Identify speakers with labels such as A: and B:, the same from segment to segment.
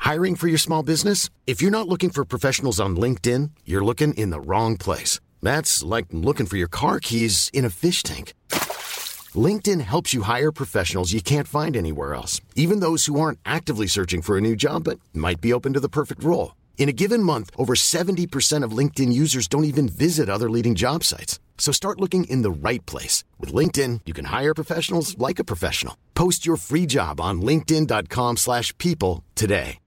A: Hiring for your small business? If you're not looking for professionals on LinkedIn, you're looking in the wrong place. That's like looking for your car keys in a fish tank. LinkedIn helps you hire professionals you can't find anywhere else, even those who aren't actively searching for a new job but might be open to the perfect role. In a given month, over 70% of LinkedIn users don't even visit other leading job sites. So start looking in the right place. With LinkedIn, you can hire professionals like a professional. Post your free job on linkedin.com/people today.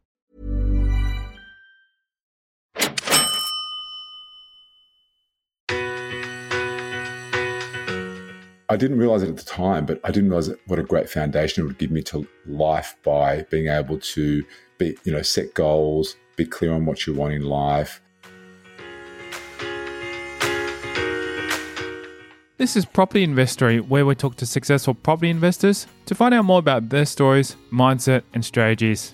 B: I didn't realize it at the time, but I didn't realize what a great foundation it would give me to life by being able to be, set goals, be clear on what you want in life.
C: This is Property Investory, where we talk to successful property investors to find out more about their stories, mindset, and strategies.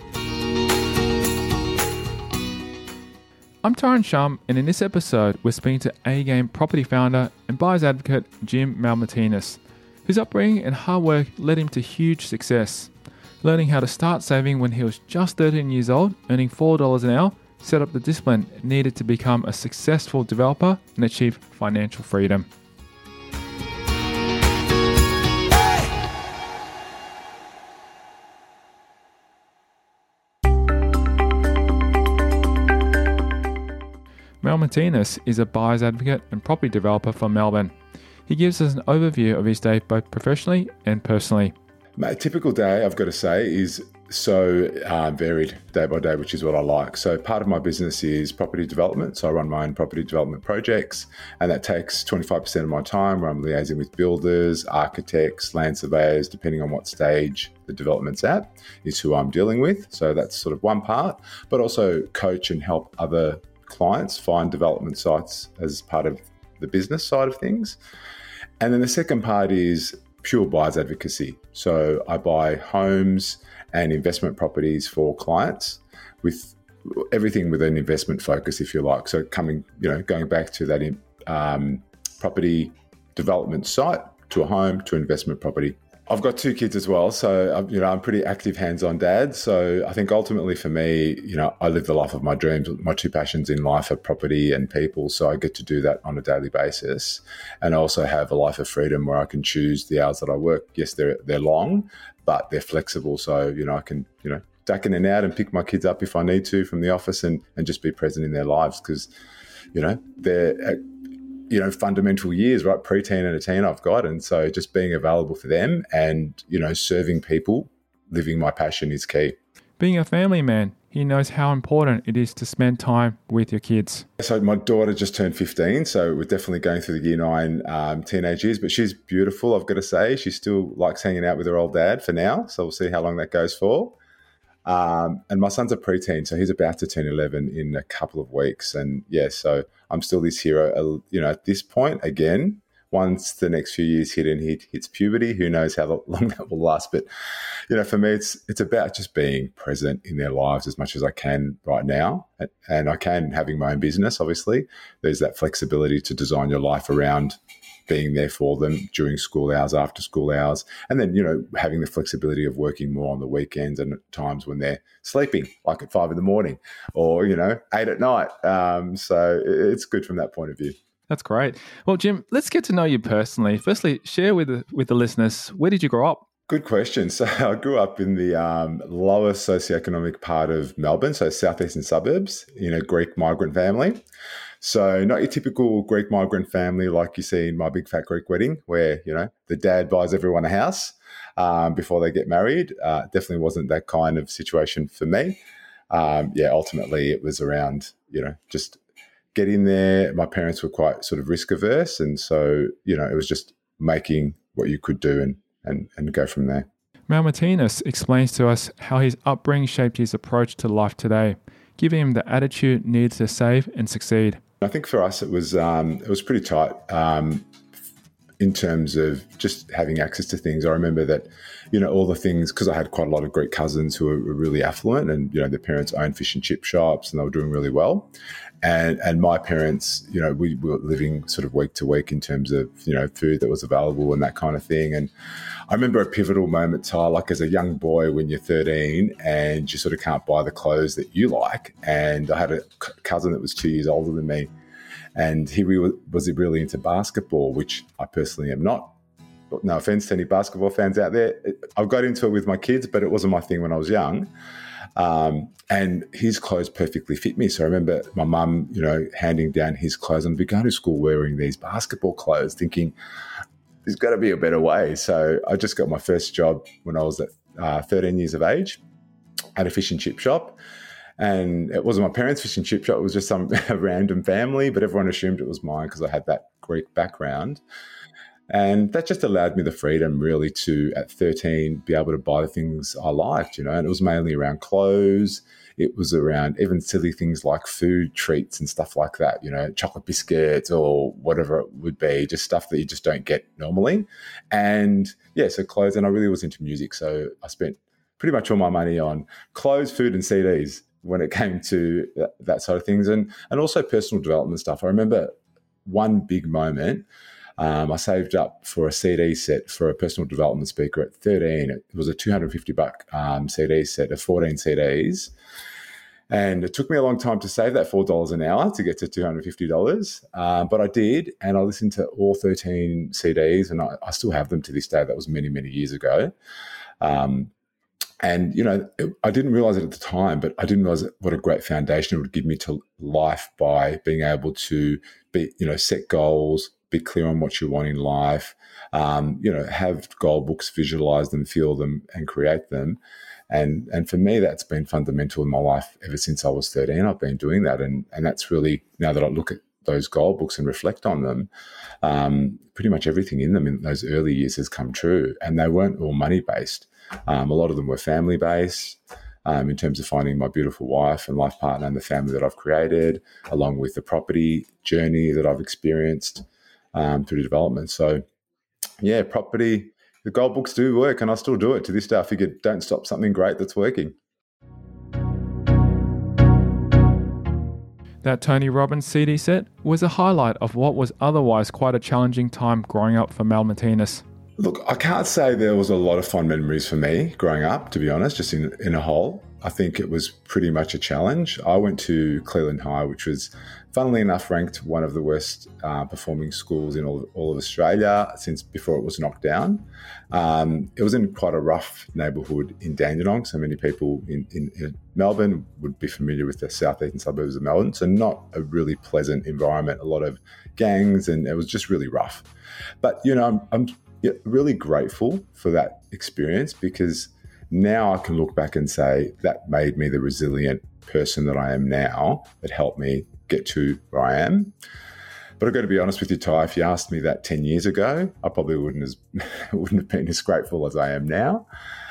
C: I'm Tyron Shum, and in this episode, we're speaking to A-Game property founder and buyer's advocate Jim Malmartinez, whose upbringing and hard work led him to huge success. Learning how to start saving when he was just 13 years old, earning $4 an hour, set up the discipline needed to become a successful developer and achieve financial freedom. Malmartinez is a buyer's advocate and property developer from Melbourne. He gives us an overview of his day both professionally and personally.
B: A typical day, I've got to say, is so varied day by day, which is what I like. So part of my business is property development. So I run my own property development projects, and that takes 25% of my time where I'm liaising with builders, architects, land surveyors, depending on what stage the development's at, is who I'm dealing with. So that's sort of one part, but also coach and help other clients find development sites as part of the business side of things. And then the second part is pure buyer's advocacy. So I buy homes and investment properties for clients with everything with an investment focus, if you like. So going back to that property development site, to a home, to investment property. I've got 2 kids as well, so I'm pretty active, hands-on dad. So I think ultimately for me, I live the life of my dreams. My 2 passions in life are property and people, so I get to do that on a daily basis. And I also have a life of freedom where I can choose the hours that I work. Yes, they're long, but they're flexible. So I can duck in and out and pick my kids up if I need to from the office and just be present in their lives because they're fundamental years, right? Preteen and a teen I've got. And so just being available for them and, serving people, living my passion is key.
C: Being a family man, he knows how important it is to spend time with your kids.
B: So my daughter just turned 15, so we're definitely going through the year 9 teenage years, but she's beautiful, I've got to say. She still likes hanging out with her old dad for now, so we'll see how long that goes for. And my son's a preteen, so he's about to turn 11 in a couple of weeks. And so I'm still this hero, at this point, again, once the next few years hit and he hits puberty, who knows how long that will last. But, for me, it's about just being present in their lives as much as I can right now. And I can having my own business, obviously. There's that flexibility to design your life around being there for them during school hours, after school hours, and then, having the flexibility of working more on the weekends and at times when they're sleeping, like at 5 a.m. or, 8 at night. So it's good from that point of view.
C: That's great. Well, Jim, let's get to know you personally. Firstly, share with the listeners, where did you grow up?
B: Good question. So I grew up in the lower socioeconomic part of Melbourne, so southeastern suburbs, in a Greek migrant family. So not your typical Greek migrant family like you see in My Big Fat Greek Wedding, where, the dad buys everyone a house before they get married. Definitely wasn't that kind of situation for me. Ultimately it was around, just get in there. My parents were quite sort of risk averse. And so, it was just making what you could do and go from there.
C: Malmartinez explains to us how his upbringing shaped his approach to life today, giving him the attitude needed to save and succeed.
B: I think for us it was pretty tight. in terms of just having access to things. I remember that, all the things, because I had quite a lot of Greek cousins who were really affluent and, their parents owned fish and chip shops and they were doing really well. And my parents, we were living sort of week to week in terms of, food that was available and that kind of thing. And I remember a pivotal moment, Ty, like as a young boy when you're 13 and you sort of can't buy the clothes that you like. And I had a cousin that was 2 years older than me. And he was really into basketball, which I personally am not. No offense to any basketball fans out there. I got into it with my kids, but it wasn't my thing when I was young. And his clothes perfectly fit me. So I remember my mum, handing down his clothes, and I'd be going to school wearing these basketball clothes thinking, there's got to be a better way. So I just got my first job when I was at 13 years of age at a fish and chip shop. And it wasn't my parents' fish and chip shop. It was just some random family, but everyone assumed it was mine because I had that Greek background. And that just allowed me the freedom really to, at 13, be able to buy the things I liked, and it was mainly around clothes. It was around even silly things like food treats and stuff like that, chocolate biscuits or whatever it would be, just stuff that you just don't get normally. And yeah, so clothes, and I really was into music. So I spent pretty much all my money on clothes, food and CDs when it came to that side of things, and also personal development stuff. I remember one big moment. I saved up for a CD set for a personal development speaker at 13. It was a $250 CD set of 14 CDs. And it took me a long time to save that $4 an hour to get to $250. But I did, and I listened to all 13 CDs, and I still have them to this day. That was many, many years ago. And, I didn't realize it at the time, but I didn't realize what a great foundation it would give me to life by being able to be, set goals, be clear on what you want in life, have goal books, visualize them, feel them, and create them. And for me, that's been fundamental in my life ever since I was 13. I've been doing that. And that's really, now that I look at those goal books and reflect on them, pretty much everything in them in those early years has come true. And they weren't all money-based. A lot of them were family-based in terms of finding my beautiful wife and life partner and the family that I've created, along with the property journey that I've experienced through development. So, yeah, property, the goal books do work, and I still do it to this day. I figured don't stop something great that's working.
C: That Tony Robbins CD set was a highlight of what was otherwise quite a challenging time growing up for Mel Martinez.
B: Look, I can't say there was a lot of fond memories for me growing up, to be honest, just in a whole. I think it was pretty much a challenge. I went to Cleland High, which was, funnily enough, ranked one of the worst performing schools in all of Australia since before it was knocked down. It was in quite a rough neighbourhood in Dandenong, so many people in Melbourne would be familiar with the southeastern suburbs of Melbourne, so not a really pleasant environment, a lot of gangs, and it was just really rough. But, I'm really grateful for that experience, because now I can look back and say that made me the resilient person that I am now, that helped me get to where I am. But I've got to be honest with you, Ty, if you asked me that 10 years ago, I probably wouldn't have been as grateful as I am now.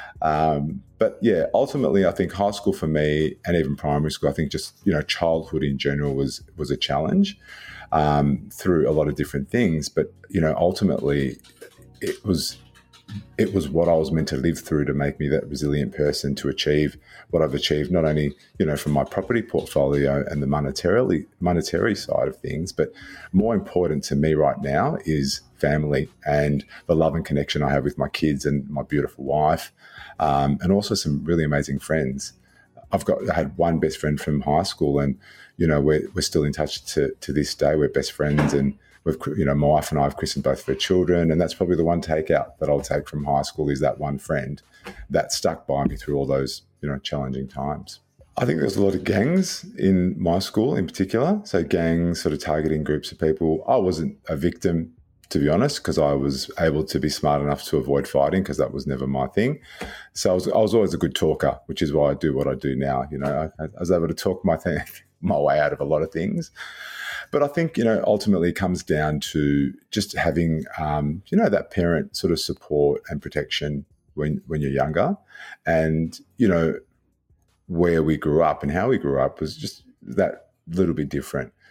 B: But yeah, ultimately, I think high school for me, and even primary school, I think just, childhood in general was a challenge through a lot of different things. But, ultimately, it was what I was meant to live through to make me that resilient person to achieve what I've achieved, not only, from my property portfolio and the monetary side of things, but more important to me right now is family and the love and connection I have with my kids and my beautiful wife, and also some really amazing friends. I had one best friend from high school, and, we're still in touch to this day. We're best friends, and my wife and I have christened both of her children, and that's probably the one takeout that I'll take from high school is that one friend that stuck by me through all those, challenging times. I think there's a lot of gangs in my school in particular. So gangs sort of targeting groups of people. I wasn't a victim, to be honest, because I was able to be smart enough to avoid fighting, because that was never my thing. So I was always a good talker, which is why I do what I do now. I was able to talk my way out of a lot of things. But I think, ultimately it comes down to just having, that parent sort of support and protection when you're younger. And, where we grew up and how we grew up was just that little bit different.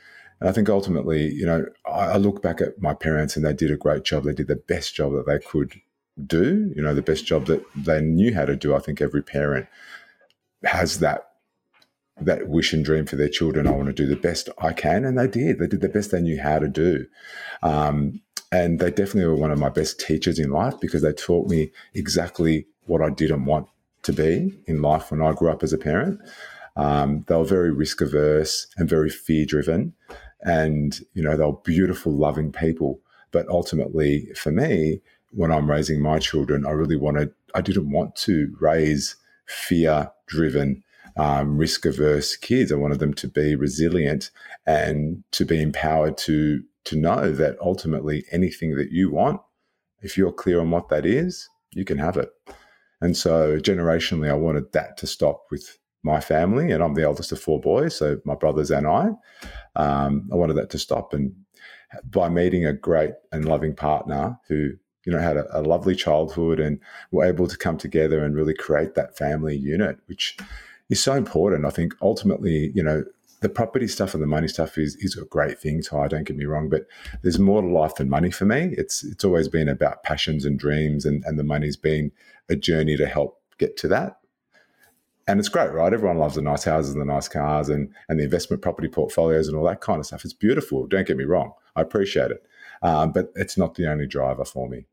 B: And I think ultimately, I look back at my parents and they did a great job. They did the best job that they could do, the best job that they knew how to do. I think every parent has that wish and dream for their children. I want to do the best I can. And they did. They did the best they knew how to do. And they definitely were one of my best teachers in life because they taught me exactly what I didn't want to be in life when I grew up as a parent. They were very risk averse and very fear driven. And, they were beautiful, loving people. But ultimately, for me, when I'm raising my children, I didn't want to raise fear driven, risk averse kids. I wanted them to be resilient and to be empowered to know that ultimately anything that you want, if you're clear on what that is, you can have it. And so generationally, I wanted that to stop with my family, and I'm the eldest of 4 boys, so my brothers and I wanted that to stop. And by meeting a great and loving partner who, had a lovely childhood and were able to come together and really create that family unit, which is so important. I think ultimately, the property stuff and the money stuff is a great thing, Ty, don't get me wrong, but there's more to life than money for me. It's always been about passions and dreams, and the money's been a journey to help get to that. And it's great, right? Everyone loves the nice houses and the nice cars and the investment property portfolios and all that kind of stuff. It's beautiful. Don't get me wrong. I appreciate it. But it's not the only driver for me.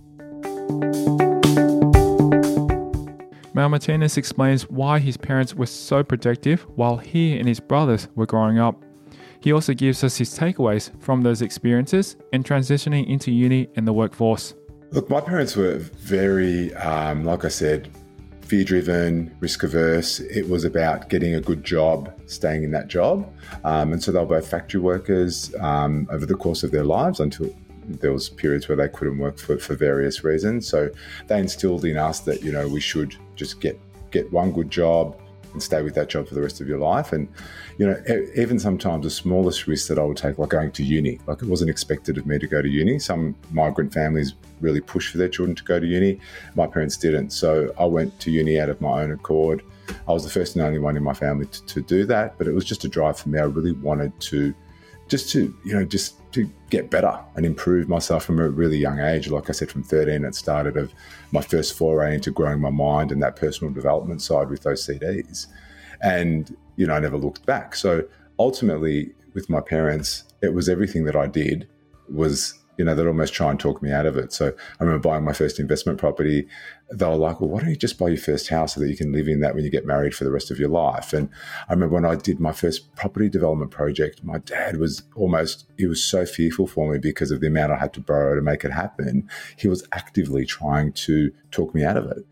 C: Mal Martinez explains why his parents were so protective while he and his brothers were growing up. He also gives us his takeaways from those experiences and transitioning into uni and the workforce.
B: Look, my parents were very, like I said, fear-driven, risk-averse. It was about getting a good job, staying in that job. And so they were both factory workers over the course of their lives until there was periods where they couldn't work for various reasons. So they instilled in us that, we should just get one good job and stay with that job for the rest of your life. And, even sometimes the smallest risks that I would take, like going to uni, like it wasn't expected of me to go to uni. Some migrant families really push for their children to go to uni. My parents didn't. So I went to uni out of my own accord. I was the first and only one in my family to do that, but it was just a drive for me. I really wanted to get better and improve myself from a really young age. Like I said, from 13, it started of my first foray into growing my mind and that personal development side with those CDs. And, I never looked back. So ultimately with my parents, it was everything that I did was, they'd almost try and talk me out of it. So I remember buying my first investment property. They were like, well, why don't you just buy your first house so that you can live in that when you get married for the rest of your life? And I remember when I did my first property development project, my dad he was so fearful for me because of the amount I had to borrow to make it happen. He was actively trying to talk me out of it.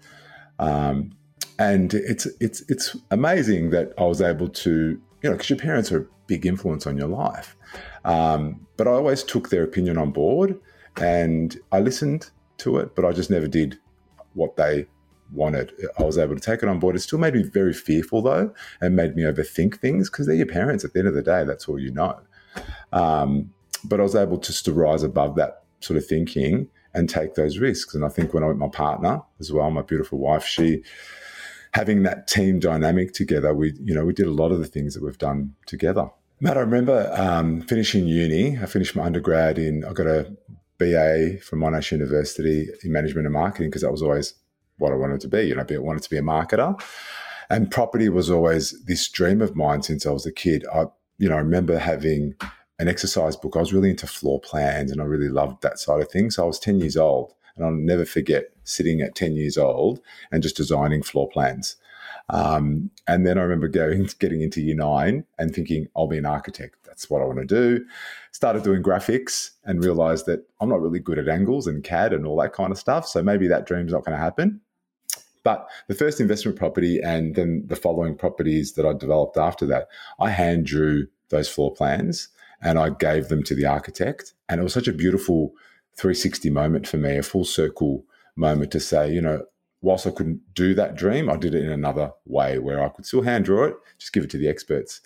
B: And it's amazing that I was able to, because your parents are a big influence on your life. But I always took their opinion on board and I listened to it, but I just never did what they wanted. I was able to take it on board. It still made me very fearful though, and made me overthink things because they're your parents at the end of the day. That's all you know. But I was able just to rise above that sort of thinking and take those risks. And I think when I met my partner as well, my beautiful wife, having that team dynamic together, we did a lot of the things that we've done together. Matt, I remember finishing uni. I finished my undergrad I got a BA from Monash University in management and marketing because that was always what I wanted to be. I wanted to be a marketer. And property was always this dream of mine since I was a kid. I remember having an exercise book. I was really into floor plans and I really loved that side of things. So I was 10 years old and I'll never forget sitting at 10 years old and just designing floor plans. And then I remember getting into year 9 and thinking, I'll be an architect. That's what I want to do. Started doing graphics and realized that I'm not really good at angles and CAD and all that kind of stuff. So maybe that dream's not going to happen. But the first investment property and then the following properties that I developed after that, I hand drew those floor plans and I gave them to the architect. And it was such a beautiful 360 moment for me, a full circle moment to say, whilst I couldn't do that dream, I did it in another way where I could still hand draw it, just give it to the experts.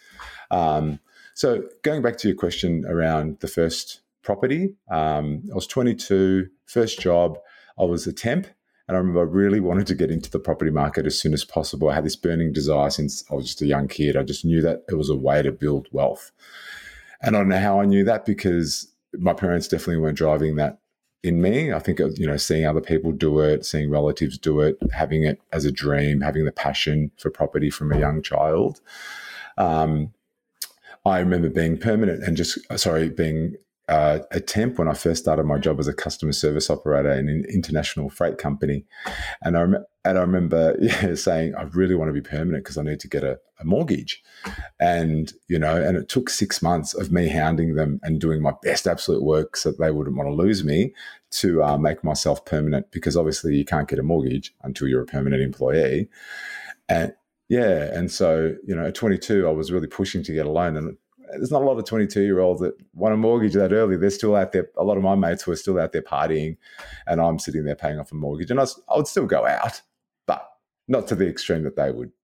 B: So going back to your question around the first property, I was 22, first job, I was a temp. And I remember I really wanted to get into the property market as soon as possible. I had this burning desire since I was just a young kid. I just knew that it was a way to build wealth. And I don't know how I knew that, because my parents definitely weren't driving that in me. I think, seeing other people do it, seeing relatives do it, having it as a dream, having the passion for property from a young child. I remember being permanent and being a temp when I first started my job as a customer service operator in an international freight company. And I remember saying, I really want to be permanent because I need to get a mortgage. And it took 6 months of me hounding them and doing my best absolute work so that they wouldn't want to lose me to make myself permanent, because obviously you can't get a mortgage until you're a permanent employee. And so, at 22, I was really pushing to get a loan. And there's not a lot of 22-year-olds that want a mortgage that early. They're still out there. A lot of my mates were still out there partying, and I'm sitting there paying off a mortgage. And I would still go out, but not to the extreme that they would.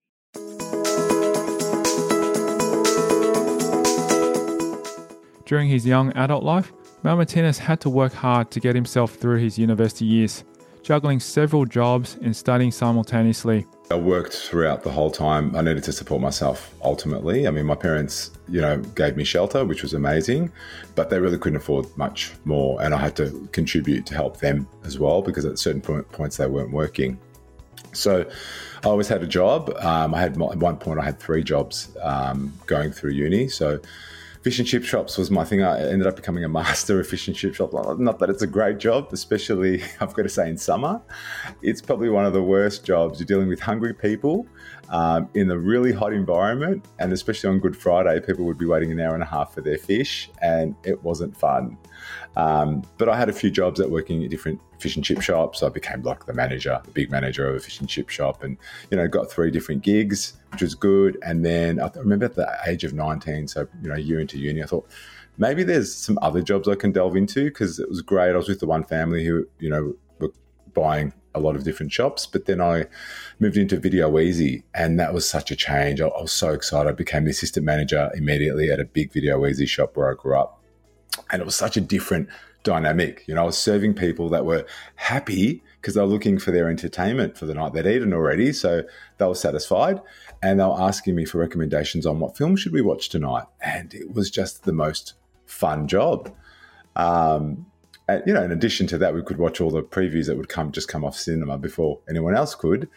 C: During his young adult life, Mal Martinez had to work hard to get himself through his university years, juggling several jobs and studying simultaneously.
B: I worked throughout the whole time. I needed to support myself ultimately. I mean, my parents, gave me shelter, which was amazing, but they really couldn't afford much more. And I had to contribute to help them as well, because at certain points they weren't working. So I always had a job. At one point I had 3 jobs going through uni. So fish and chip shops was my thing. I ended up becoming a master of fish and chip shops. Not that it's a great job, especially, I've got to say, in summer. It's probably one of the worst jobs. You're dealing with hungry people in a really hot environment, and especially on Good Friday, people would be waiting an hour and a half for their fish, and it wasn't fun. But I had a few jobs at working at different fish and chip shops. I became like the big manager of a fish and chip shop, and got 3 different gigs, which was good. And then I remember at the age of 19, so a year into uni, I thought maybe there's some other jobs I can delve into, because it was great. I was with the one family who were buying a lot of different shops, but then I moved into Video Easy, and that was such a change. I was so excited. I became the assistant manager immediately at a big Video Easy shop where I grew up. And it was such a different dynamic. I was serving people that were happy because they were looking for their entertainment for the night. They'd eaten already, so they were satisfied. And they were asking me for recommendations on what film should we watch tonight. And it was just the most fun job. And, in addition to that, we could watch all the previews that would come off cinema before anyone else could.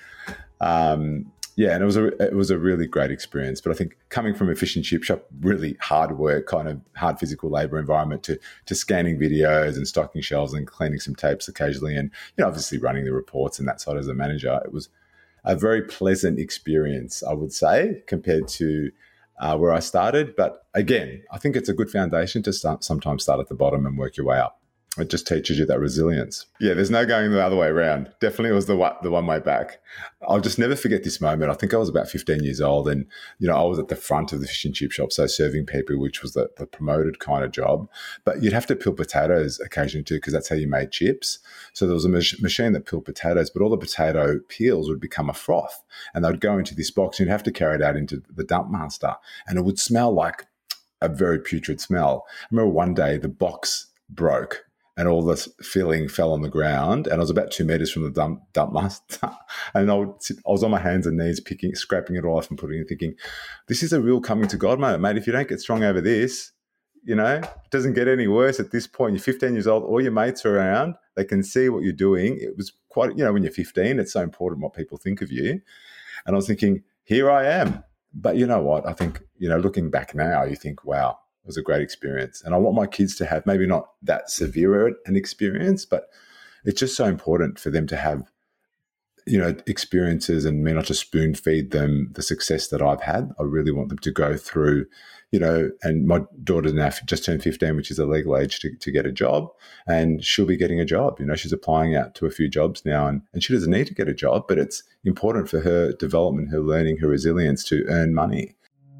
B: And it was a really great experience. But I think coming from a fish and chip shop, really hard work, kind of hard physical labor environment, to scanning videos and stocking shelves and cleaning some tapes occasionally, and obviously running the reports and that side as a manager, it was a very pleasant experience, I would say, compared to where I started. But again, I think it's a good foundation to sometimes start at the bottom and work your way up. It just teaches you that resilience. Yeah, there's no going the other way around. Definitely was the one way back. I'll just never forget this moment. I think I was about 15 years old, and, I was at the front of the fish and chip shop, so serving people, which was the promoted kind of job. But you'd have to peel potatoes occasionally too, because that's how you made chips. So there was a machine that peeled potatoes, but all the potato peels would become a froth, and they'd go into this box, and you'd have to carry it out into the dump master, and it would smell like a very putrid smell. I remember one day the box broke, and all the filling fell on the ground, and I was about 2 meters from the dump master, and I was on my hands and knees scraping it all off and putting it, thinking, this is a real coming to God moment, mate. If you don't get strong over this, it doesn't get any worse at this point. You're 15 years old, all your mates are around, they can see what you're doing. It was quite, when you're 15, it's so important what people think of you. And I was thinking, here I am. But you know what? I think, looking back now, you think, wow, it was a great experience. And I want my kids to have maybe not that severe an experience, but it's just so important for them to have, experiences, and me not to spoon feed them the success that I've had. I really want them to go through, and my daughter now just turned 15, which is a legal age to get a job, and she'll be getting a job. She's applying out to a few jobs now, and she doesn't need to get a job, but it's important for her development, her learning, her resilience to earn money.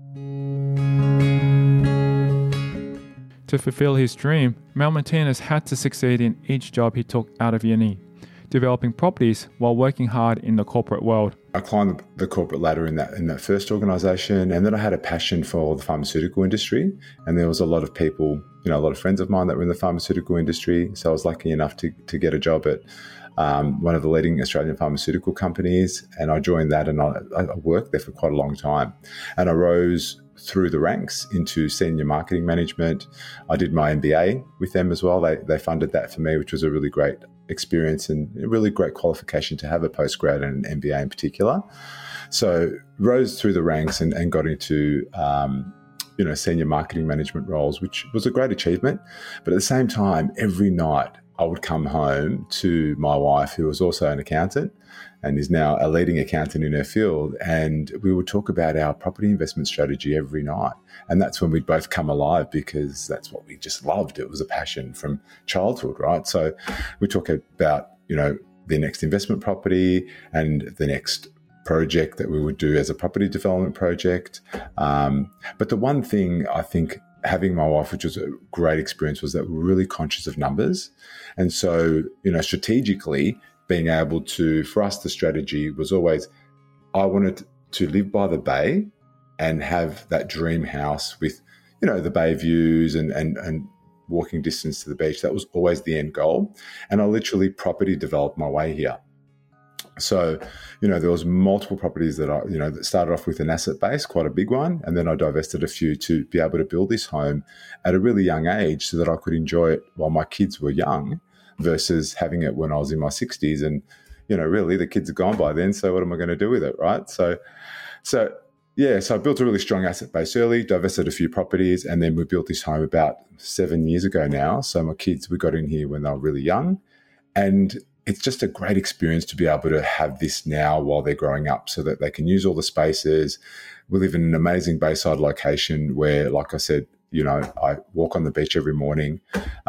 C: To fulfill his dream, Mal Martinez had to succeed in each job he took out of uni, developing properties while working hard in the corporate world.
B: I climbed the corporate ladder in that first organisation, and then I had a passion for the pharmaceutical industry, and there was a lot of people, a lot of friends of mine that were in the pharmaceutical industry, so I was lucky enough to get a job at one of the leading Australian pharmaceutical companies, and I joined that, and I worked there for quite a long time, and I rose through the ranks into senior marketing management. I did my MBA with them as well. They funded that for me, which was a really great experience and a really great qualification to have a postgrad and an MBA in particular. So rose through the ranks and got into senior marketing management roles, which was a great achievement. But at the same time, every night I would come home to my wife, who was also an accountant and is now a leading accountant in her field, and we would talk about our property investment strategy every night. And that's when we'd both come alive, because that's what we just loved. It was a passion from childhood, right? So we talk about, the next investment property and the next project that we would do as a property development project. But the one thing I think having my wife, which was a great experience, was that we were really conscious of numbers. And so, strategically being able to, for us, the strategy was always, I wanted to live by the bay and have that dream house with, the bay views and walking distance to the beach. That was always the end goal. And I literally property developed my way here. So, there was multiple properties that that started off with an asset base, quite a big one. And then I divested a few to be able to build this home at a really young age so that I could enjoy it while my kids were young versus having it when I was in my 60s. And, really the kids are gone by then. So what am I going to do with it, right? So I built a really strong asset base early, divested a few properties, and then we built this home about 7 years ago now. So my kids, we got in here when they were really young. And it's just a great experience to be able to have this now while they're growing up so that they can use all the spaces. We live in an amazing bayside location where, like I said, I walk on the beach every morning.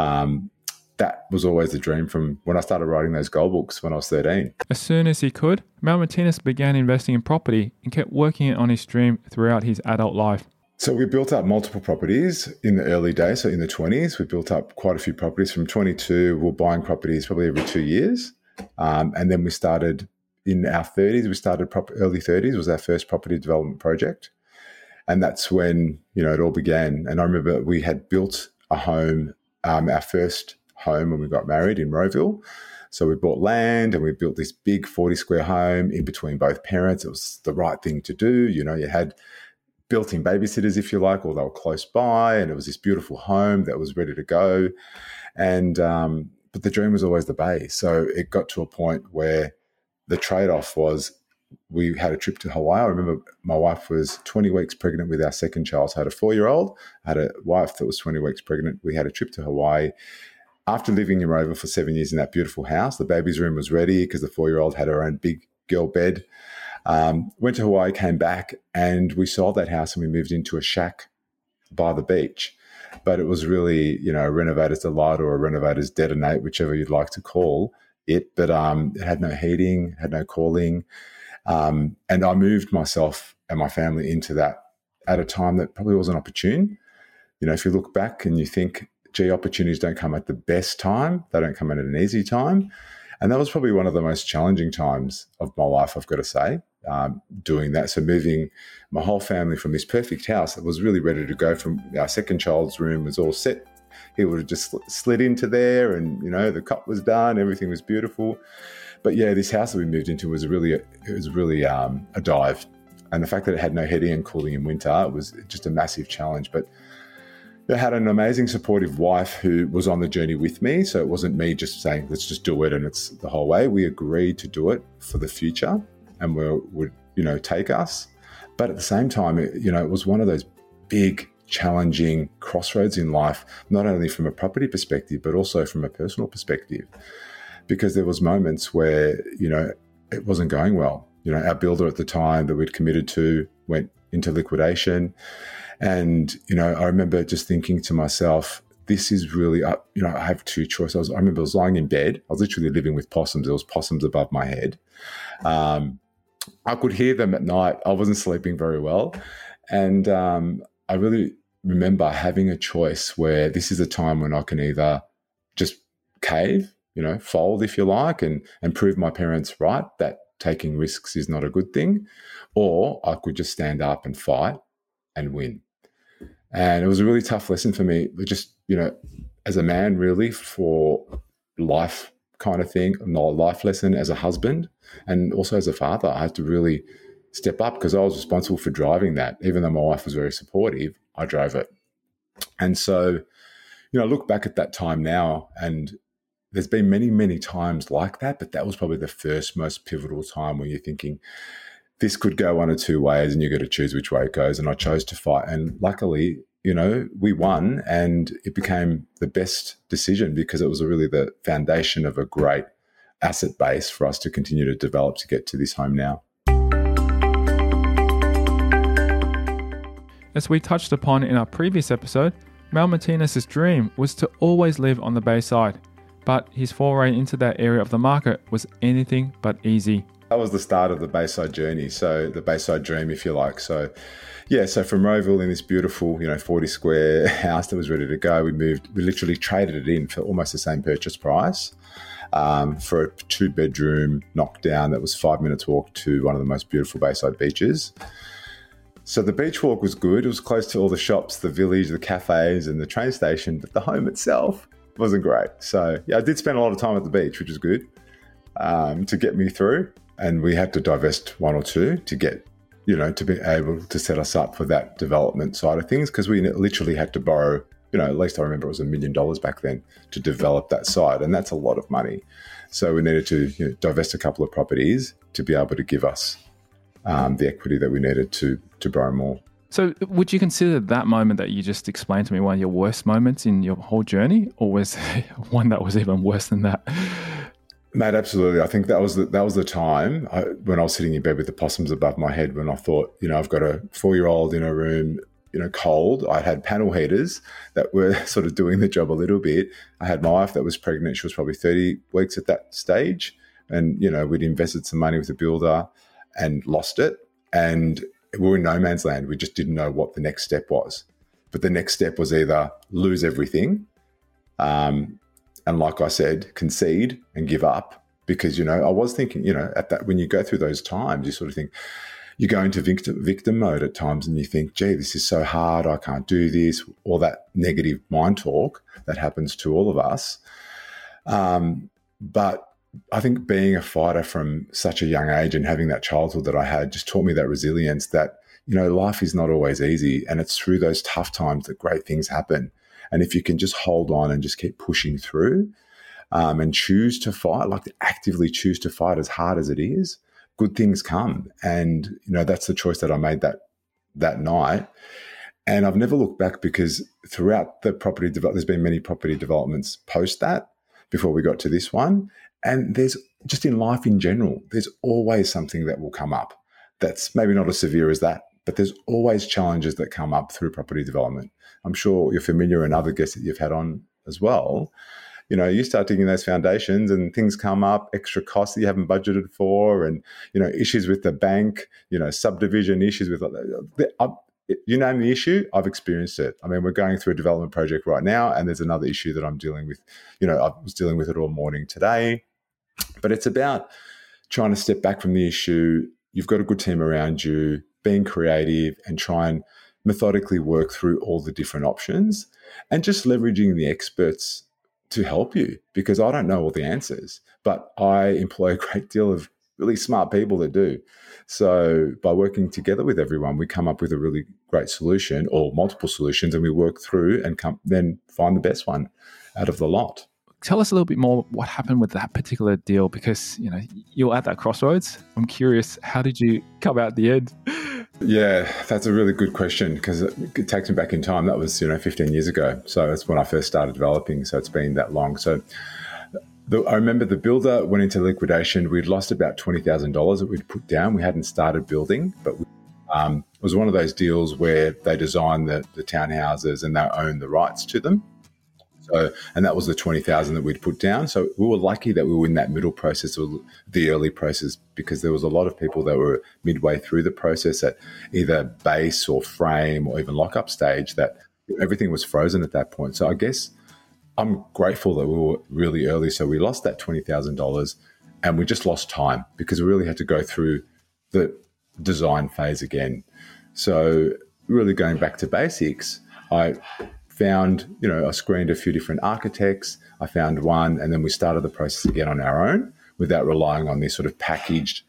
B: That was always the dream from when I started writing those goal books when I was 13.
C: As soon as he could, Mal Martinez began investing in property and kept working on his dream throughout his adult life.
B: So we built up multiple properties in the early days. So in the 20s, we built up quite a few properties. From 22, we were buying properties probably every 2 years. And then we started in our 30s. We started early 30s was our first property development project. And that's when, it all began. And I remember we had built a home, our first home when we got married in Rowville. So we bought land and we built this big 40-square home in between both parents. It was the right thing to do. You had built-in babysitters, if you like, or they were close by, and it was this beautiful home that was ready to go. And but the dream was always the bay. So it got to a point where the trade-off was we had a trip to Hawaii. I remember my wife was 20 weeks pregnant with our second child. So I had a 4-year-old. I had a wife that was 20 weeks pregnant. We had a trip to Hawaii. After living in Rowville for 7 years in that beautiful house, the baby's room was ready because the 4-year-old had her own big girl bed. Went to Hawaii, came back, and we sold that house and we moved into a shack by the beach. But it was really, a renovator's delight or a renovator's detonate, whichever you'd like to call it. But it had no heating, had no cooling. And I moved myself and my family into that at a time that probably wasn't opportune. If you look back and you think, gee, opportunities don't come at the best time. They don't come at an easy time. And that was probably one of the most challenging times of my life, I've got to say, doing that. So moving my whole family from this perfect house that was really ready to go, from our second child's room was all set. He would have just slid into there and, the cot was done. Everything was beautiful. But yeah, this house that we moved into was really a dive. And the fact that it had no heating and cooling in winter, it was just a massive challenge. But I had an amazing supportive wife who was on the journey with me. So it wasn't me just saying, let's just do it and it's the whole way. We agreed to do it for the future and would take us. But at the same time, it was one of those big, challenging crossroads in life, not only from a property perspective, but also from a personal perspective. Because there was moments where, it wasn't going well. Our builder at the time that we'd committed to went into liquidation. And, I remember just thinking to myself, this is really, I have two choices. I remember I was lying in bed. I was literally living with possums. There was possums above my head. I could hear them at night. I wasn't sleeping very well. And I really remember having a choice where this is a time when I can either just cave, fold, if you like, and prove my parents right that taking risks is not a good thing, or I could just stand up and fight and win. And it was a really tough lesson for me, just, as a man, really, for life kind of thing, not a life lesson as a husband and also as a father. I had to really step up because I was responsible for driving that. Even though my wife was very supportive, I drove it. And so, I look back at that time now, and there's been many, many times like that, but that was probably the first most pivotal time where you're thinking, this could go one or two ways and you've got to choose which way it goes. And I chose to fight. And luckily, we won, and it became the best decision because it was really the foundation of a great asset base for us to continue to develop to get to this home now.
C: As we touched upon in our previous episode, Mal Martinez's dream was to always live on the Bayside, but his foray into that area of the market was anything but easy.
B: That was the start of the Bayside journey, so the Bayside dream, if you like. So from Rowville in this beautiful, 40 square house that was ready to go, we literally traded it in for almost the same purchase price for a 2-bedroom knockdown that was 5 minutes walk to one of the most beautiful Bayside beaches. So the beach walk was good. It was close to all the shops, the village, the cafes and the train station, but the home itself wasn't great. So I did spend a lot of time at the beach, which was good to get me through. And we had to divest one or two to get, to be able to set us up for that development side of things, because we literally had to borrow, at least I remember it was $1 million back then to develop that side. And that's a lot of money. So we needed to divest a couple of properties to be able to give us the equity that we needed to borrow more.
C: So would you consider that moment that you just explained to me one of your worst moments in your whole journey, or was one that was even worse than that?
B: Mate, absolutely. I think that was the time when I was sitting in bed with the possums above my head, when I thought, I've got a 4-year-old in a room, cold. I had panel heaters that were sort of doing the job a little bit. I had my wife that was pregnant. She was probably 30 weeks at that stage. And, we'd invested some money with a builder and lost it. And we were in no man's land. We just didn't know what the next step was. But the next step was either lose everything, and like I said, concede and give up, because, I was thinking, at that, when you go through those times, you sort of think, you go into victim mode at times and you think, gee, this is so hard. I can't do this, or that negative mind talk that happens to all of us. But I think being a fighter from such a young age and having that childhood that I had just taught me that resilience, that, life is not always easy, and it's through those tough times that great things happen. And if you can just hold on and just keep pushing through and choose to fight, actively choose to fight as hard as it is, good things come. And, that's the choice that I made that night. And I've never looked back, because throughout the property there's been many property developments post that before we got to this one. And there's just in life in general, there's always something that will come up that's maybe not as severe as that, but there's always challenges that come up through property development. I'm sure you're familiar, and other guests that you've had on as well. You start digging those foundations and things come up, extra costs that you haven't budgeted for, and, issues with the bank, subdivision issues with, you name the issue, I've experienced it. I mean, we're going through a development project right now, and there's another issue that I'm dealing with. I was dealing with it all morning today. But it's about trying to step back from the issue. You've got a good team around you, being creative and try and methodically work through all the different options, and just leveraging the experts to help you, because I don't know all the answers, but I employ a great deal of really smart people that do. So by working together with everyone, we come up with a really great solution, or multiple solutions, and we work through and then find the best one out of the lot.
C: Tell us a little bit more what happened with that particular deal, because, you're at that crossroads. I'm curious, how did you come out the end?
B: Yeah, that's a really good question, because it takes me back in time. That was, 15 years ago. So that's when I first started developing. So it's been that long. So I remember the builder went into liquidation. We'd lost about $20,000 that we'd put down. We hadn't started building, but it was one of those deals where they designed the townhouses and they owned the rights to them. So, and that was the $20,000 that we'd put down. So we were lucky that we were in that middle process, or the early process, because there was a lot of people that were midway through the process at either base or frame or even lockup stage, that everything was frozen at that point. So I guess I'm grateful that we were really early. So we lost that $20,000 and we just lost time, because we really had to go through the design phase again. So really going back to basics, I found, I screened a few different architects. I found one, and then we started the process again on our own without relying on this sort of packaged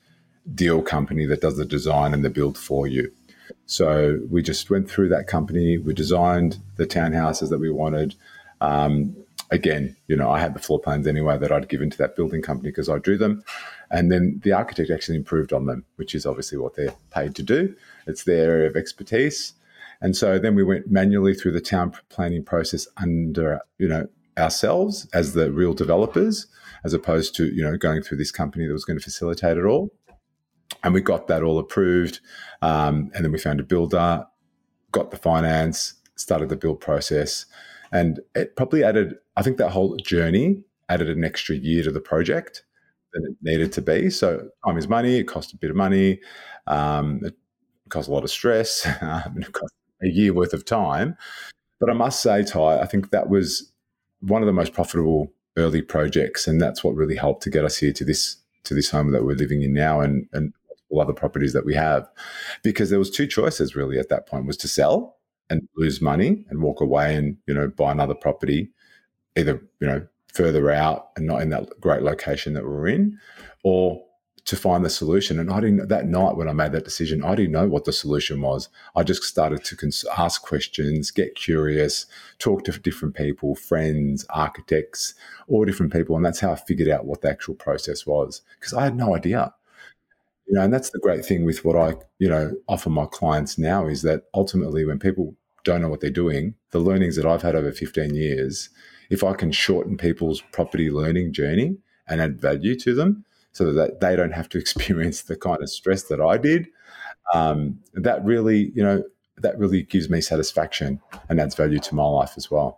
B: deal company that does the design and the build for you. So we just went through that company. We designed the townhouses that we wanted. Again, I had the floor plans anyway that I'd given to that building company because I drew them. And then the architect actually improved on them, which is obviously what they're paid to do. It's their area of expertise. And so then we went manually through the town planning process under, ourselves as the real developers, as opposed to, going through this company that was going to facilitate it all. And we got that all approved. And then we found a builder, got the finance, started the build process. And it probably added, I think that whole journey added an extra year to the project than it needed to be. So time is money. It cost a bit of money. It cost a lot of stress. It cost a year worth of time. But I must say, Ty, I think that was one of the most profitable early projects. And that's what really helped to get us here to this home that we're living in now and all other properties that we have. Because there was two choices really at that point, was to sell and lose money and walk away and, buy another property, either, further out and not in that great location that we're in, or to find the solution. And I didn't, that night when I made that decision, I didn't know what the solution was. I just started to ask questions, get curious, talk to different people, friends, architects, all different people. And that's how I figured out what the actual process was, because I had no idea. And that's the great thing with what I, offer my clients now, is that ultimately when people don't know what they're doing, the learnings that I've had over 15 years, if I can shorten people's property learning journey and add value to them so that they don't have to experience the kind of stress that I did, that really gives me satisfaction and adds value to my life as well.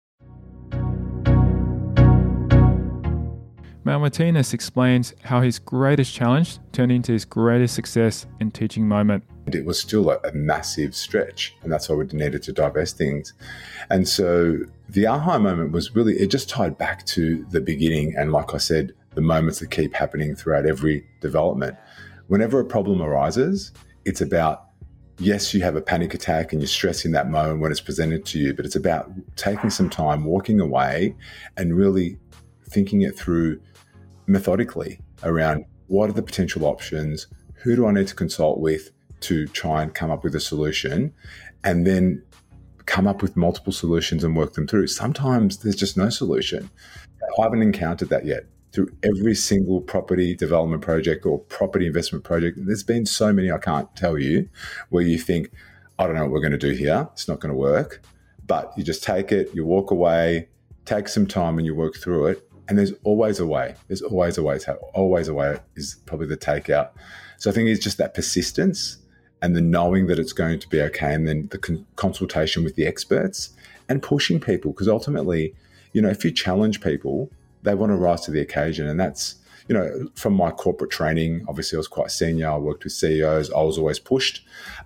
C: Mal Martinez explains how his greatest challenge turned into his greatest success and teaching moment.
B: It was still a massive stretch, and that's why we needed to divest things. And so the aha moment was really, it just tied back to the beginning. And like I said, the moments that keep happening throughout every development. Whenever a problem arises, it's about, yes, you have a panic attack and you're stressing that moment when it's presented to you, but it's about taking some time, walking away and really thinking it through methodically around what are the potential options, who do I need to consult with to try and come up with a solution, and then come up with multiple solutions and work them through. Sometimes there's just no solution. I haven't encountered that yet. Through every single property development project or property investment project, there's been so many I can't tell you, where you think, I don't know what we're going to do here, it's not going to work, but you just take it, you walk away, take some time and you work through it. And there's always a way. There's always a way. Always a way is probably the takeout. So I think it's just that persistence and the knowing that it's going to be okay, and then the consultation with the experts and pushing people. Because ultimately, if you challenge people, they want to rise to the occasion. And that's, from my corporate training, obviously I was quite senior. I worked with CEOs. I was always pushed.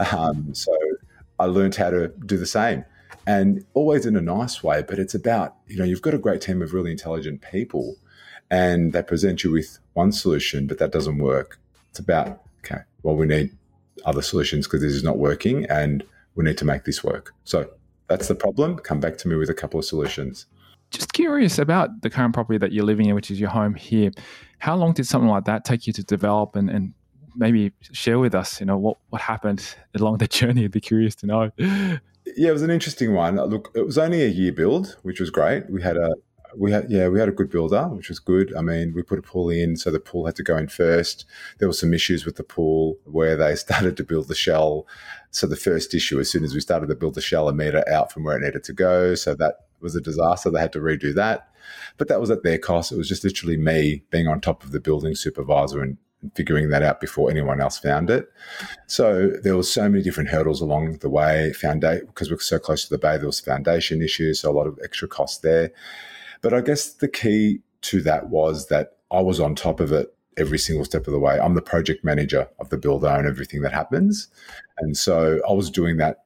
B: So I learned how to do the same. And always in a nice way, but it's about, you've got a great team of really intelligent people and they present you with one solution, but that doesn't work. It's about, okay, well, we need other solutions because this is not working and we need to make this work. So that's the problem. Come back to me with a couple of solutions.
C: Just curious about the current property that you're living in, which is your home here. How long did something like that take you to develop, and maybe share with us, what happened along the journey? I'd be curious to know.
B: Yeah, it was an interesting one. Look, it was only a year build, which was great. We had a good builder, which was good. I mean, we put a pool in, so the pool had to go in first. There were some issues with the pool where they started to build the shell. So the first issue, as soon as we started to build the shell, a metre out from where it needed to go. So that was a disaster. They had to redo that. But that was at their cost. It was just literally me being on top of the building supervisor and figuring that out before anyone else found it. So there was so many different hurdles along the way. Because we're so close to the bay, there was foundation issues, so a lot of extra costs there. But I guess the key to that was that I was on top of it every single step of the way. I'm the project manager of the builder and everything that happens. And so I was doing that,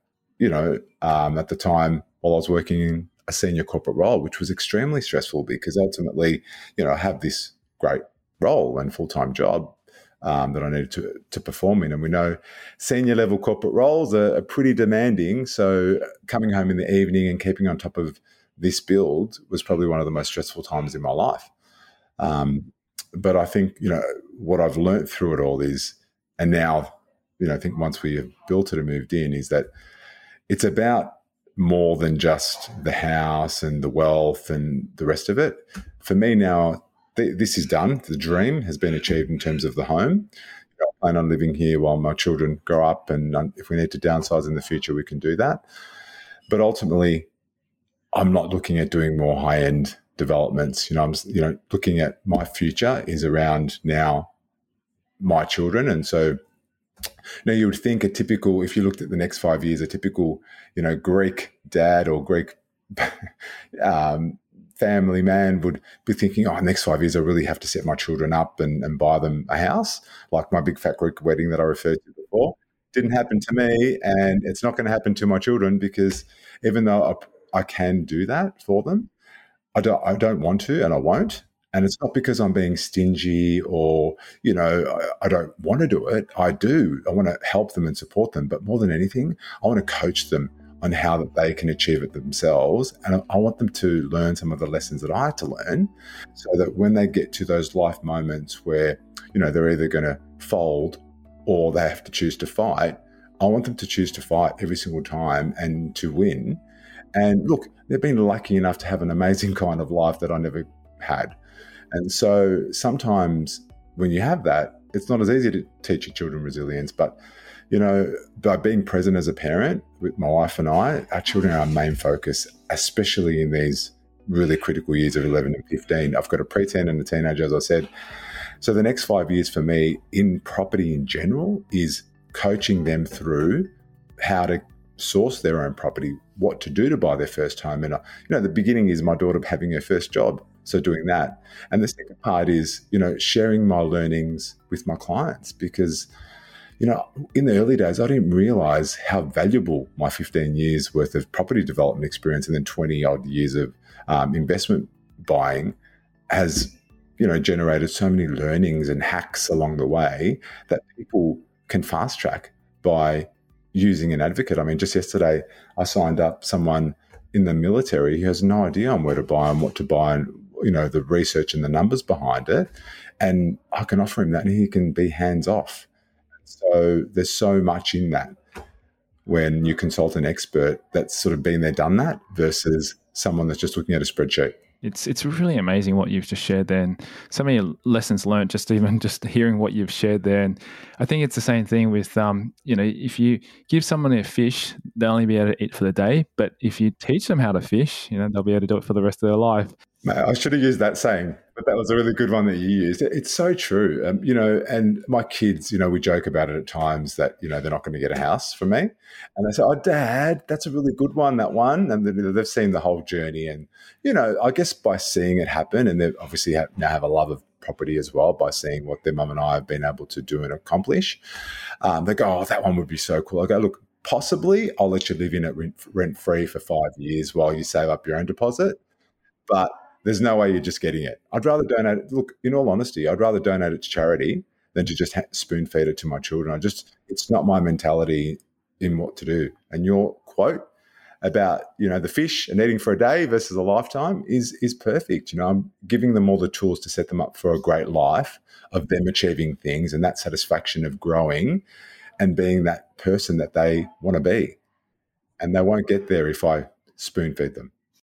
B: at the time while I was working in a senior corporate role, which was extremely stressful because ultimately, I have this great role and full-time job that I needed to perform in. And we know senior level corporate roles are pretty demanding. So coming home in the evening and keeping on top of this build was probably one of the most stressful times in my life. But I think, what I've learned through it all is And now, I think once we have built it and moved in, is that it's about more than just the house and the wealth and the rest of it. For me now, this is done. The dream has been achieved in terms of the home. I plan on living here while my children grow up, and if we need to downsize in the future, we can do that. But ultimately, I'm not looking at doing more high-end developments. I'm looking at my future is around now my children. And so now you would think if you looked at the next 5 years, a typical, Greek dad or Greek family man would be thinking, next 5 years, I really have to set my children up and buy them a house, like my big fat Greek wedding that I referred to before. Didn't happen to me, and it's not going to happen to my children, because even though I can do that for them, I don't want to, and I won't. And it's not because I'm being stingy or, I don't want to do it. I do. I want to help them and support them. But more than anything, I want to coach them on how that they can achieve it themselves. And I want them to learn some of the lessons that I had to learn, so that when they get to those life moments where, they're either going to fold or they have to choose to fight, I want them to choose to fight every single time and to win. And look, they've been lucky enough to have an amazing kind of life that I never had. And so sometimes when you have that, it's not as easy to teach your children resilience. But, by being present as a parent with my wife and I, our children are our main focus, especially in these really critical years of 11 and 15. I've got a preteen and a teenager, as I said. So the next 5 years for me in property in general is coaching them through how to source their own property, what to do to buy their first home. And, the beginning is my daughter having her first job. So doing that. And the second part is, sharing my learnings with my clients, because, in the early days, I didn't realize how valuable my 15 years worth of property development experience and then 20 odd years of investment buying has, generated so many learnings and hacks along the way that people can fast track by using an advocate. I mean, just yesterday, I signed up someone in the military who has no idea on where to buy and what to buy and, the research and the numbers behind it. And I can offer him that, and he can be hands off. So there's so much in that when you consult an expert that's sort of been there, done that, versus someone that's just looking at a spreadsheet.
C: It's really amazing what you've just shared there, and so many lessons learned just hearing what you've shared there. And I think it's the same thing with, if you give someone a fish, they'll only be able to eat for the day. But if you teach them how to fish, they'll be able to do it for the rest of their life.
B: Mate, I should have used that saying, but that was a really good one that you used. It's so true. And my kids, we joke about it at times that, they're not going to get a house from me. And they say, "Oh, Dad, that's a really good one, that one." And they've seen the whole journey. And, I guess by seeing it happen, and they obviously now have a love of property as well by seeing what their mum and I have been able to do and accomplish. They go, "Oh, that one would be so cool." I go, "Look, possibly I'll let you live in it rent-free for 5 years while you save up your own deposit. But there's no way you're just getting it. I'd rather donate it." Look, in all honesty, I'd rather donate it to charity than to just spoon feed it to my children. It's not my mentality in what to do. And your quote about, the fish and eating for a day versus a lifetime is perfect. I'm giving them all the tools to set them up for a great life of them achieving things and that satisfaction of growing and being that person that they want to be. And they won't get there if I spoon feed them.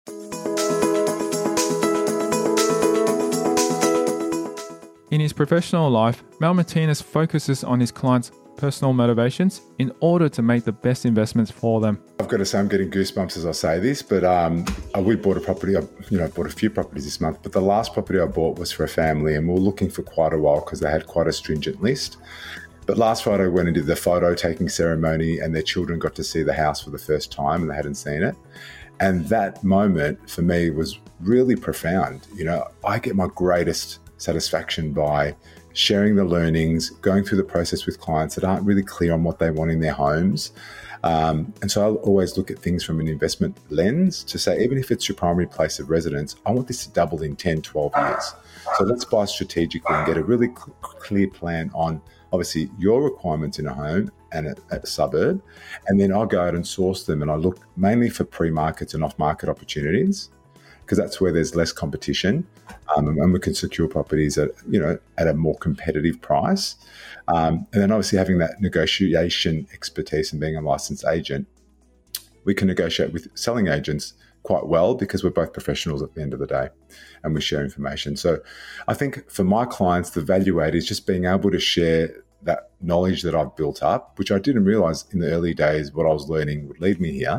C: In his professional life, Mal Martinez focuses on his clients' personal motivations in order to make the best investments for them.
B: I've got to say I'm getting goosebumps as I say this, but we bought a property. I bought a few properties this month, but the last property I bought was for a family, and we were looking for quite a while because they had quite a stringent list. But last Friday I went and did the photo taking ceremony, and their children got to see the house for the first time, and they hadn't seen it. And that moment for me was really profound. I get my greatest satisfaction by sharing the learnings, going through the process with clients that aren't really clear on what they want in their homes. And so I'll always look at things from an investment lens to say, even if it's your primary place of residence, I want this to double in 10, 12 years. So let's buy strategically and get a really clear plan on, obviously, your requirements in a home and a suburb. And then I'll go out and source them. And I look mainly for pre-markets and off-market opportunities because that's where there's less competition, and we can secure properties at a more competitive price. And then obviously having that negotiation expertise and being a licensed agent, we can negotiate with selling agents quite well because we're both professionals at the end of the day and we share information. So I think for my clients, the value add is just being able to share that knowledge that I've built up, which I didn't realize in the early days what I was learning would lead me here.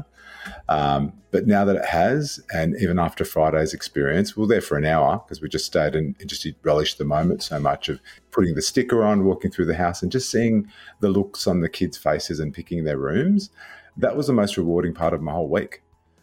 B: But now that it has, and even after Friday's experience, we were there for an hour because we just stayed and just relished the moment so much of putting the sticker on, walking through the house and just seeing the looks on the kids' faces and picking their rooms. That was the most rewarding part of my whole week.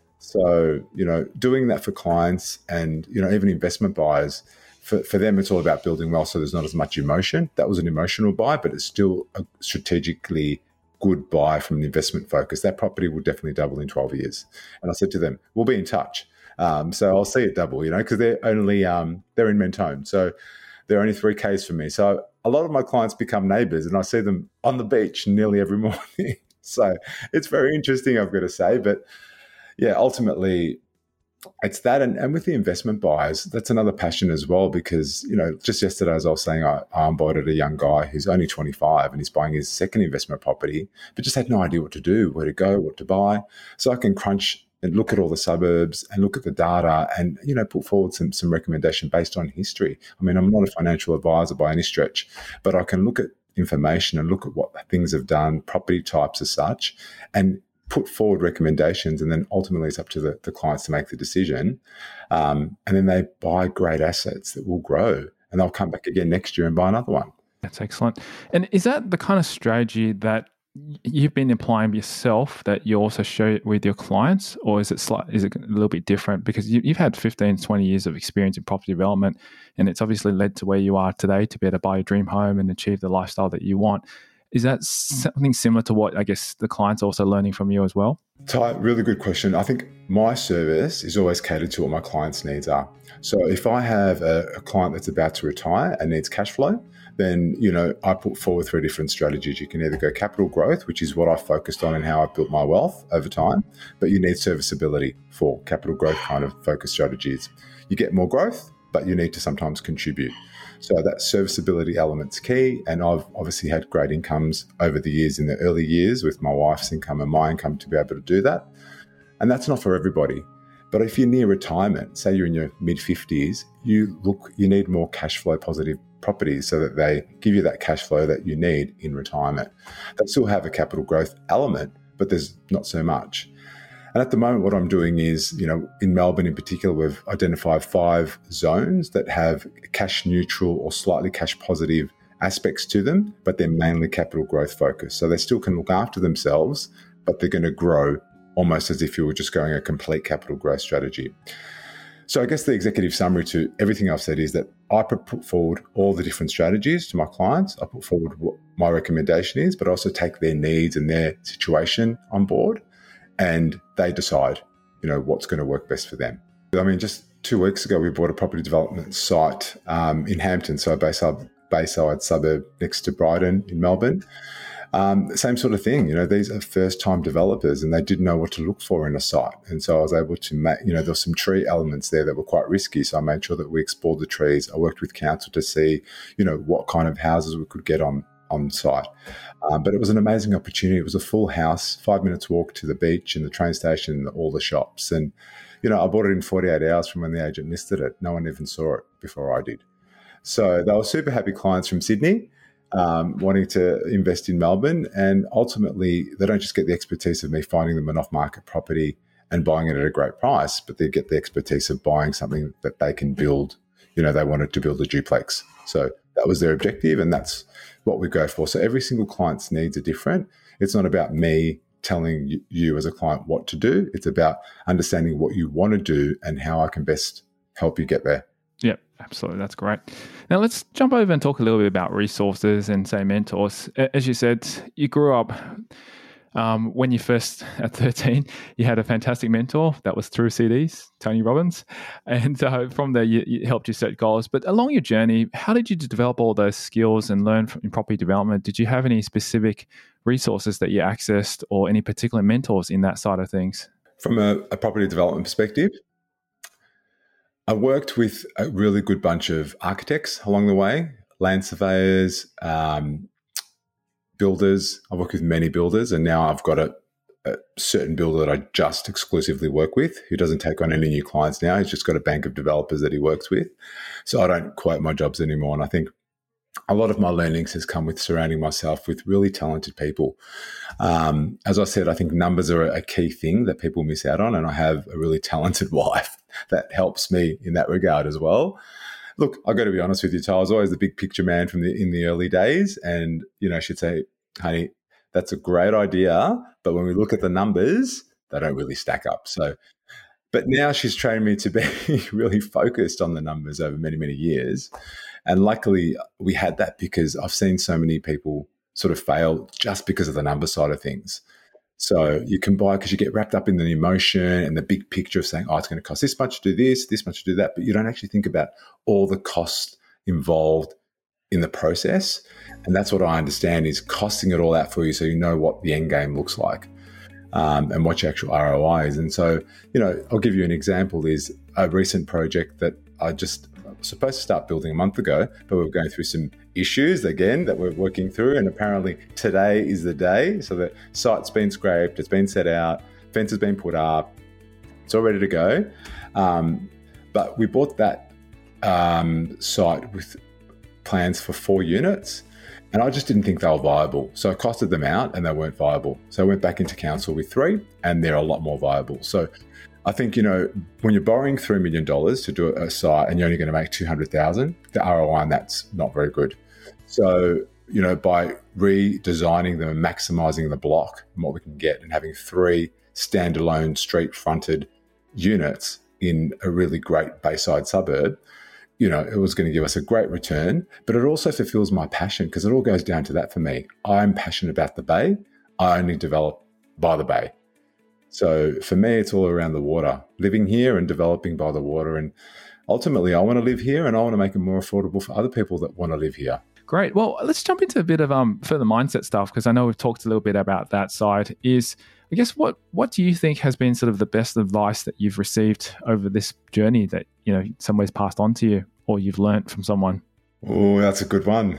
B: So, doing that for clients and, even investment buyers, for them, it's all about building wealth. So there's not as much emotion. That was an emotional buy, but it's still a strategically good buy from an investment focus. That property will definitely double in 12 years. And I said to them, we'll be in touch. So I'll see it double, because they're only, they're in Mentone. So they're only 3 Ks for me. So a lot of my clients become neighbors and I see them on the beach nearly every morning. So it's very interesting, I've got to say. But yeah, ultimately, it's that. And with the investment buyers, that's another passion as well, because, just yesterday, as I was saying, I onboarded a young guy who's only 25 and he's buying his second investment property, but just had no idea what to do, where to go, what to buy. So I can crunch and look at all the suburbs and look at the data and, put forward some recommendation based on history. I mean, I'm not a financial advisor by any stretch, but I can look at information and look at what things have done, property types as such, and put forward recommendations, and then ultimately it's up to the clients to make the decision. And then they buy great assets that will grow, and they'll come back again next year and buy another one.
C: That's excellent. And is that the kind of strategy that you've been applying yourself that you also share with your clients, or is it a little bit different? Because you've had 15, 20 years of experience in property development, and it's obviously led to where you are today to be able to buy your dream home and achieve the lifestyle that you want. Is that something similar to what I guess the client's also learning from you as well?
B: Ty, really good question. I think my service is always catered to what my client's needs are. So if I have a client that's about to retire and needs cash flow, then, I put forward 3 different strategies. You can either go capital growth, which is what I've focused on and how I've built my wealth over time, but you need serviceability for capital growth kind of focus strategies. You get more growth, but you need to sometimes contribute. So that serviceability element's key. And I've obviously had great incomes over the years in the early years with my wife's income and my income to be able to do that. And that's not for everybody. But if you're near retirement, say you're in your mid-50s, you need more cash flow positive properties so that they give you that cash flow that you need in retirement. They still have a capital growth element, but there's not so much. And at the moment, what I'm doing is, in Melbourne in particular, we've identified 5 zones that have cash neutral or slightly cash positive aspects to them, but they're mainly capital growth focused. So they still can look after themselves, but they're going to grow almost as if you were just going a complete capital growth strategy. So I guess the executive summary to everything I've said is that I put forward all the different strategies to my clients. I put forward what my recommendation is, but also take their needs and their situation on board. And they decide, what's going to work best for them. I mean, just 2 weeks ago, we bought a property development site in Hampton, so a Bayside suburb next to Brighton in Melbourne. Same sort of thing, these are first-time developers and they didn't know what to look for in a site. And so I was able to make, there were some tree elements there that were quite risky. So I made sure that we explored the trees. I worked with council to see, what kind of houses we could get on site. But it was an amazing opportunity. It was a full house, 5 minutes walk to the beach and the train station and all the shops. And, I bought it in 48 hours from when the agent listed it. No one even saw it before I did. So they were super happy clients from Sydney, wanting to invest in Melbourne. And ultimately, they don't just get the expertise of me finding them an off-market property and buying it at a great price, but they get the expertise of buying something that they can build. They wanted to build a duplex. So that was their objective, and that's what we go for. So every single client's needs are different. It's not about me telling you as a client what to do. It's about understanding what you want to do and how I can best help you get there.
C: Yep, absolutely. That's great. Now let's jump over and talk a little bit about resources and say mentors. As you said, you grew up when you first, at 13, you had a fantastic mentor that was through CDs, Tony Robbins. And from there, you helped you set goals. But along your journey, how did you develop all those skills and learn in property development? Did you have any specific resources that you accessed or any particular mentors in that side of things?
B: From a property development perspective? I worked with a really good bunch of architects along the way, land surveyors, builders. I work with many builders, and now I've got a certain builder that I just exclusively work with, who doesn't take on any new clients now. He's just got a bank of developers that he works with. So I don't quote my jobs anymore. And I think a lot of my learnings has come with surrounding myself with really talented people. As I said, I think numbers are a key thing that people miss out on, and I have a really talented wife that helps me in that regard as well. Look, I've got to be honest with you, Ty. I was always the big picture man in the early days, and she'd say, "Honey, that's a great idea, but when we look at the numbers, they don't really stack up." So, but now she's trained me to be really focused on the numbers over many, many years. And luckily we had that, because I've seen so many people sort of fail just because of the number side of things. So you can buy because you get wrapped up in the emotion and the big picture of saying, oh, it's going to cost this much to do this much to do that. But you don't actually think about all the costs involved in the process. And that's what I understand is costing it all out for you, so you know what the end game looks like, and what your actual ROI is. And so, I'll give you an example, is a recent project that I was supposed to start building a month ago, but we're going through some issues again that we're working through. And apparently today is the day. So the site's been scraped, it's been set out, fence has been put up, it's all ready to go. But we bought that site with plans for 4 units, and I just didn't think they were viable. So I costed them out and they weren't viable. So I went back into council with 3, and they're a lot more viable. So I think, when you're borrowing $3 million to do a site and you're only going to make 200,000, the ROI on that's not very good. So, by redesigning them and maximizing the block and what we can get, and having 3 standalone street fronted units in a really great Bayside suburb, it was going to give us a great return, but it also fulfills my passion, because it all goes down to that for me. I'm passionate about the Bay. I only develop by the Bay. So for me, it's all around the water, living here and developing by the water. And ultimately, I want to live here, and I want to make it more affordable for other people that want to live here.
C: Great. Well, let's jump into a bit of further mindset stuff, because I know we've talked a little bit about that side. I guess what do you think has been sort of the best advice that you've received over this journey that, somebody's passed on to you, or you've learnt from someone?
B: Oh, that's a good one.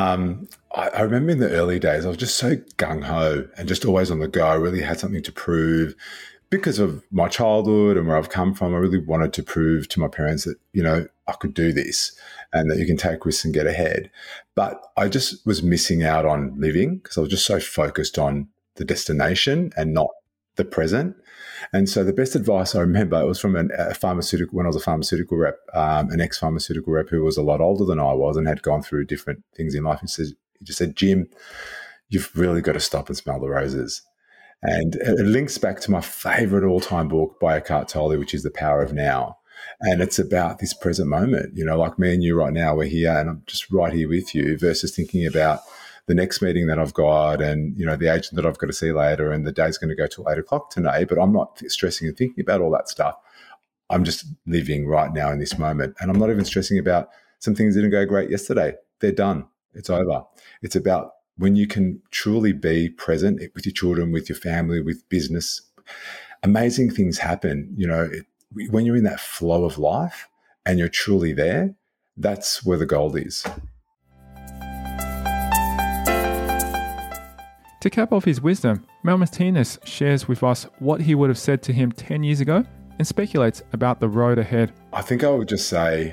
B: I remember in the early days, I was just so gung-ho and just always on the go. I really had something to prove because of my childhood and where I've come from. I really wanted to prove to my parents that, I could do this and that you can take risks and get ahead. But I just was missing out on living, because I was just so focused on the destination and not the present. And so the best advice I remember, it was from a pharmaceutical, when I was a pharmaceutical rep, an ex-pharmaceutical rep who was a lot older than I was and had gone through different things in life. He just said, Jim, you've really got to stop and smell the roses. And it links back to my favorite all-time book by Eckhart Tolle, which is The Power of Now. And it's about this present moment, like me and you right now, we're here and I'm just right here with you, versus thinking about the next meeting that I've got and, the agent that I've got to see later, and the day's going to go till 8:00 today, but I'm not stressing and thinking about all that stuff. I'm just living right now in this moment. And I'm not even stressing about some things that didn't go great yesterday. They're done. It's over. It's about when you can truly be present with your children, with your family, with business, amazing things happen. When you're in that flow of life and you're truly there, that's where the gold is.
C: To cap off his wisdom, Mal Martinez shares with us what he would have said to him 10 years ago and speculates about the road ahead.
B: I think I would just say,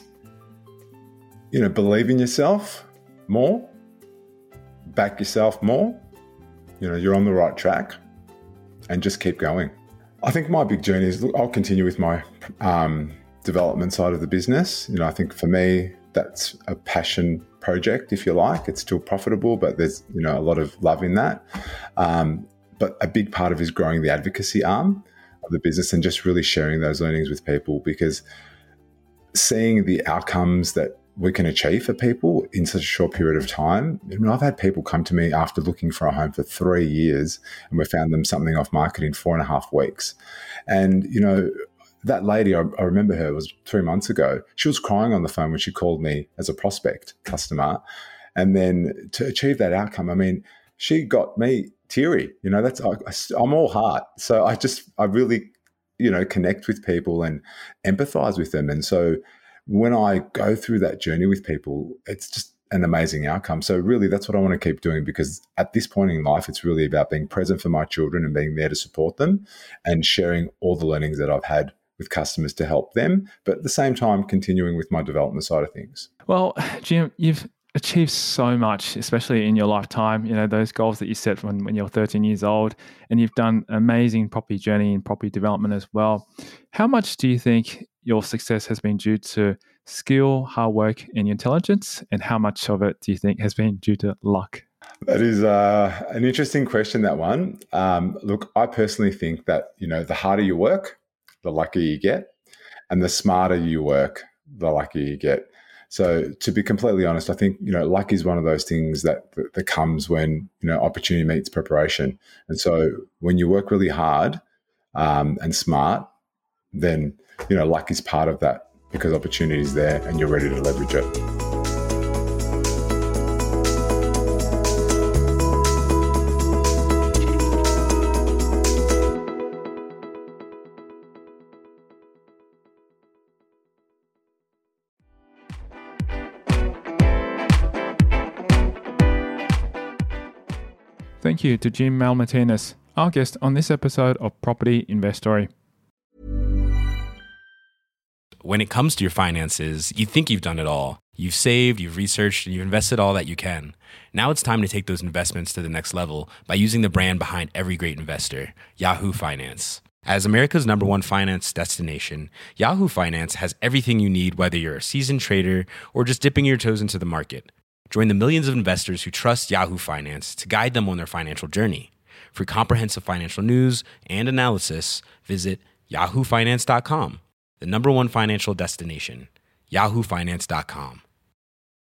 B: believe in yourself more, back yourself more, you're on the right track, and just keep going. I think my big journey is, I'll continue with my development side of the business. I think for me, that's a passion project, if you like. It's still profitable, but there's, a lot of love in that. But a big part of it is growing the advocacy arm of the business and just really sharing those learnings with people, because seeing the outcomes that we can achieve for people in such a short period of time. I've had people come to me after looking for a home for 3 years, and we found them something off market in 4.5 weeks. And, that lady, I remember her, it was 3 months ago. She was crying on the phone when she called me as a prospect customer. And then to achieve that outcome, she got me teary. I'm all heart. So I really connect with people and empathize with them. And so when I go through that journey with people, it's just an amazing outcome. So really, that's what I want to keep doing, because at this point in life, it's really about being present for my children and being there to support them and sharing all the learnings that I've had with customers to help them, but at the same time, continuing with my development side of things.
C: Well, Jim, you've achieved so much, especially in your lifetime, those goals that you set when you're 13 years old, and you've done an amazing property journey and property development as well. How much do you think your success has been due to skill, hard work, and intelligence? And how much of it do you think has been due to luck?
B: That is an interesting question, that one. Look, I personally think that, the harder you work, the luckier you get, and the smarter you work, the luckier you get. So to be completely honest, I think, luck is one of those things that comes when, opportunity meets preparation. And so when you work really hard and smart, then, luck is part of that, because opportunity is there and you're ready to leverage it.
C: Thank you to Jim Malmartinez, our guest on this episode of Property Investory.
D: When it comes to your finances, you think you've done it all. You've saved, you've researched, and you've invested all that you can. Now it's time to take those investments to the next level by using the brand behind every great investor, Yahoo Finance. As America's #1 finance destination, Yahoo Finance has everything you need, whether you're a seasoned trader or just dipping your toes into the market. Join the millions of investors who trust Yahoo Finance to guide them on their financial journey. For comprehensive financial news and analysis, visit yahoofinance.com, the #1 financial destination, yahoofinance.com.